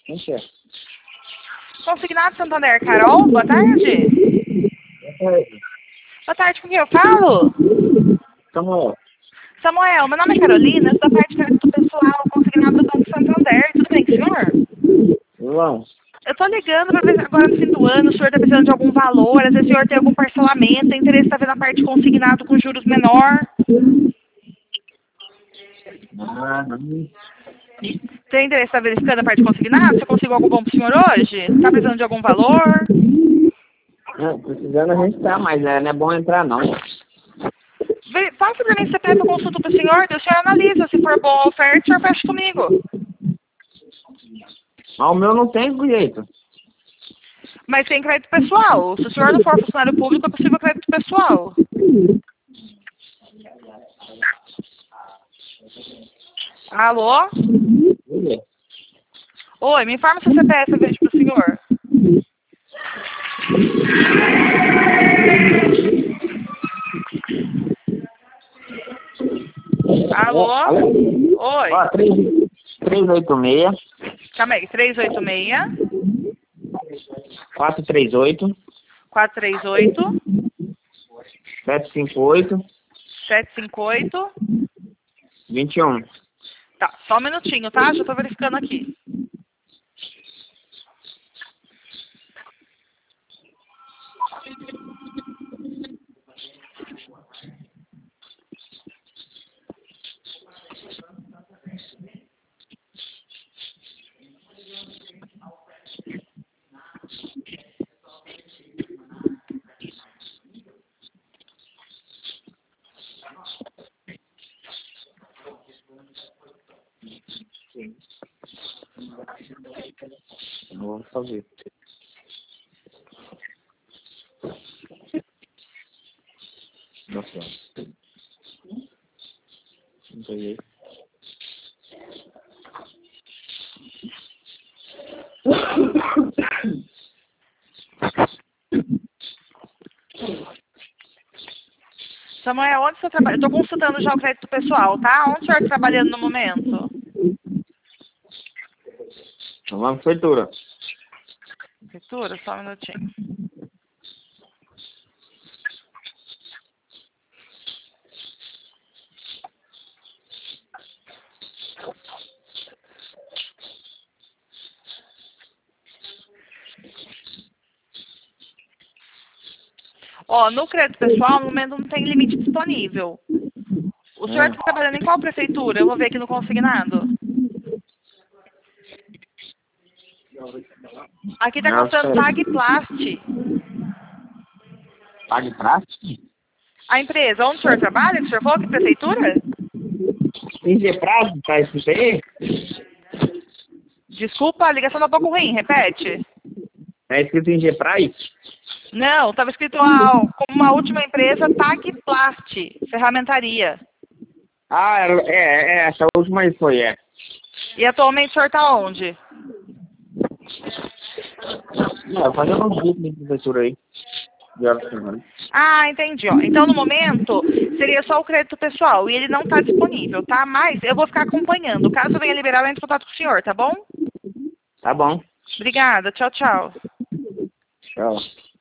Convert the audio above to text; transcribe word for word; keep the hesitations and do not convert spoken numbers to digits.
Encher. Consignado Santander, Carol, boa tarde. Boa tarde. Boa tarde, com quem eu falo? Samuel. Samuel, meu nome é Carolina, sou da parte de crédito pessoal, consignado do Banco Santander. Tudo bem com o senhor? João. Eu tô ligando para ver se agora no fim do ano o senhor está precisando de algum valor, às vezes o senhor tem algum parcelamento, tem interesse em estar vendo a parte consignado com juros menor. Ah, não. Tem interesse em estar verificando a parte consignada? Você conseguiu algo bom para o senhor hoje? Está precisando de algum valor? Não, precisando a gente tá, mas é, não é bom entrar não. Vê- Passa para mim, C P F, eu consulto para o senhor, daí o senhor analisa. Se for boa a oferta, o senhor fecha comigo. Mas o meu não tem jeito. Mas tem crédito pessoal. Se o senhor não for funcionário público, é possível crédito pessoal. Alô? Oi, me informa seu C P F, eu vejo para o senhor. Alô? Alô? Oi. Ó, três oito seis, Calma aí, três oito seis, quatro três oito, quatro três oito, sete cinco oito, sete cinco oito. vinte e um. Tá, só um minutinho, tá? Já tô verificando aqui. Vou fazer. Nossa. Não peguei. Samuel, onde você trabalha? Eu tô consultando já o crédito pessoal, tá? Onde o senhor está trabalhando no momento? Vamos feitura. Prefeitura, só um minutinho. Ó, no crédito pessoal, no momento não tem limite disponível. O senhor Hum. está trabalhando em qual prefeitura? Eu vou ver aqui no consignado. Aqui está Não constando sei. Pagplast. Pague prático? A empresa, onde o senhor trabalha? Que o senhor falou que prefeitura? Tem de prazo, tá isso aí? Desculpa, a ligação tá um pouco ruim, repete. É escrito em G-Price? Não, estava escrito ah, como uma última empresa, Tagplast, ferramentaria. Ah, é, é, é, essa última aí foi, é. E atualmente o senhor está onde? Não, fazendo um grupo de professor aí. De horas por semana. Ah, entendi. Ó. Então, no momento, seria só o crédito pessoal e ele não está disponível, tá? Mas eu vou ficar acompanhando. Caso venha liberar, eu entro em contato com o senhor, tá bom? Tá bom. Obrigada. Tchau, tchau. Tchau.